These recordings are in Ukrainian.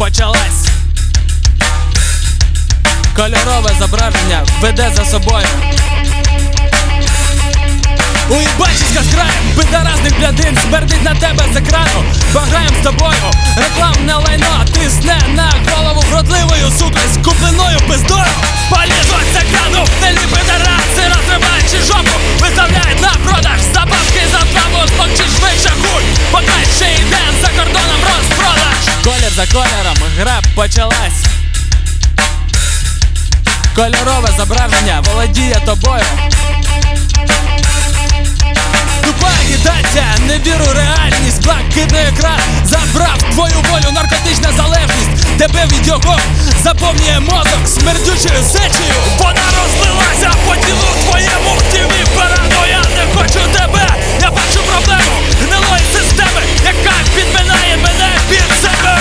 почалась. Кольорове зображення веде за собою уїбачиська з краєм, пидоразних блядин смердить на тебе з екрану. Багаєм з тобою, рекламне лайно тисне на голову вродливою сука з купленою пиздою. Полізуть з екрану, гнилі пидораси, розриваючи жопу, виставляють на продаж забавки за славу, смокчить швидше хуй, поки ще йде за кордоном розпродаж. Колір за кольором, гра почалась. Кольорове зображення володіє тобою. Тупа агітація, не віру в реальність. Блакитний екран забрав твою волю, наркотична залежність. Тебе відьогом заповнює мозок смердючою сечею. Вона розлилася по тілу твоєму в тіві. Параноя, не хочу тебе, я бачу проблему гнилої системи, яка підминає мене під себе.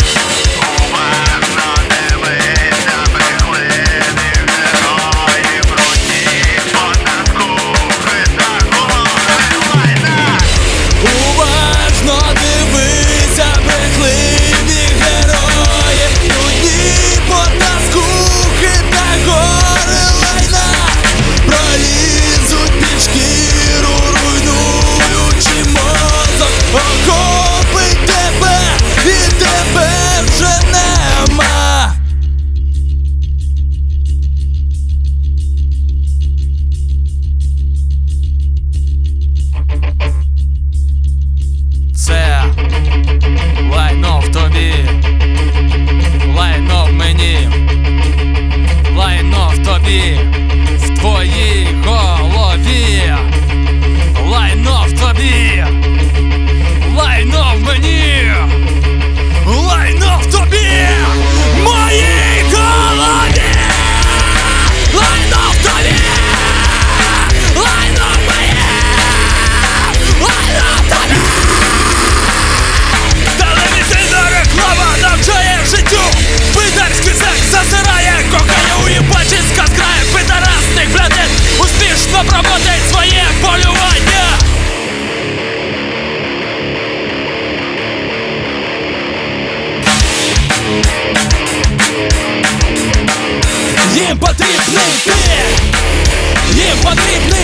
Це лайно в тобі, лайно в мені, лайно в тобі, в твоїй голові, лайно в тобі, лайно в мені, лайно в тобі, в моїй голові, лайно в тобі, лайно в мені, лайно в тобі. Навчає життю, пидорський секс засирає, кохання уїбачиська з краю пидорасних блядин успішно проводить своє полювання. Їм потрібний ти, їм потрібний